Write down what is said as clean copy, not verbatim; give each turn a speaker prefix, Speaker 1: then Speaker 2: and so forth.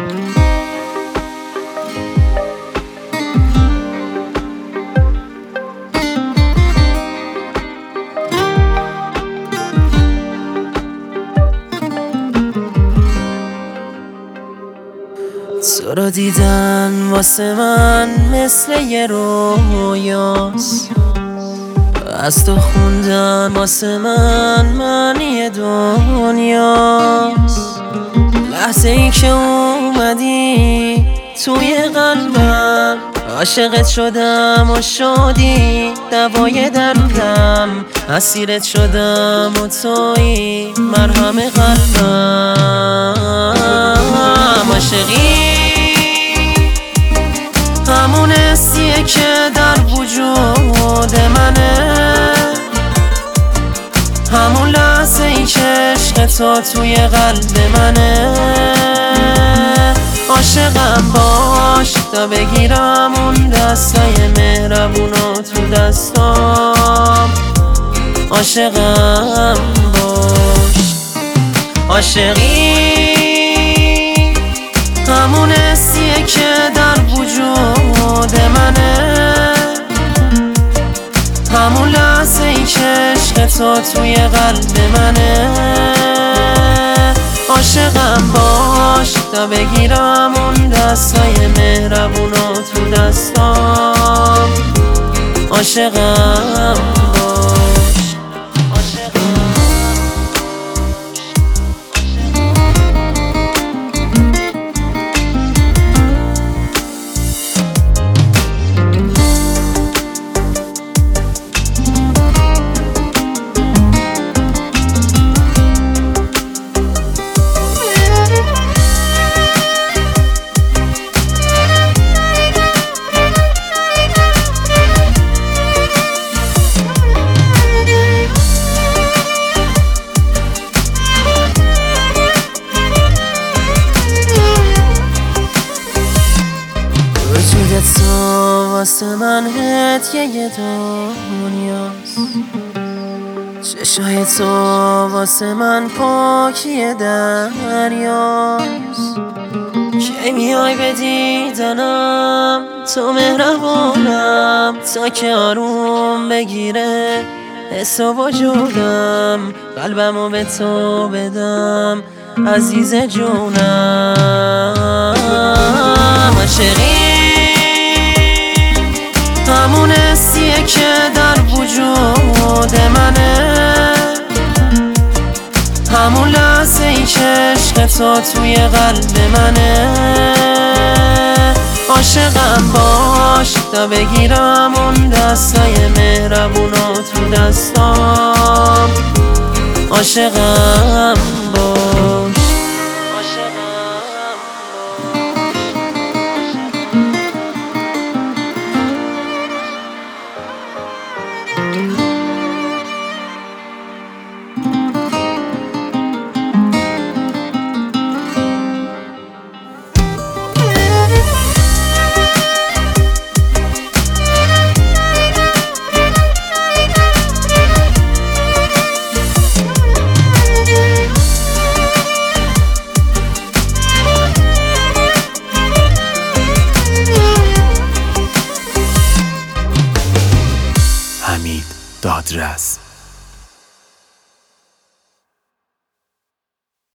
Speaker 1: تو رو دیدن واسه من مثل یه رویاست، از تو خوندن واسه من معنی دنیاست. لحظه ای که اومدی توی قلبم عاشقت شدم و شدی دوای دردم، اسیرت شدم و تویی مرهم قلبم. عاشقی همون حسیه که در وجود منه، همون لحظه ای که عشق تو توی قلب منه. عاشقم باش تا بگیرم اون دستای مهربونو تو دستام. عاشقم باش. عاشقی همون حسیه که در وجود منه، همون لحظه ای که عشق تو توی قلب منه. عاشقم باش تا بگیرم اون دستای مهربونو تو دستام. عاشقم باش. تو واسه من هدیه دنیاست، چشای تو واسه من پاکی دریاست. کی میای به دیدنم تو مهربونم، تا که آروم بگیره حس و وجودم، قلبمو به تو بدم عزیز جونم. عاشقی همون حسیه که در وجود منه، همون لحظه ای که عشق تو توی قلب منه. عاشقم باش تا بگیرم اون دستای مهربونو تو دستام. عاشقم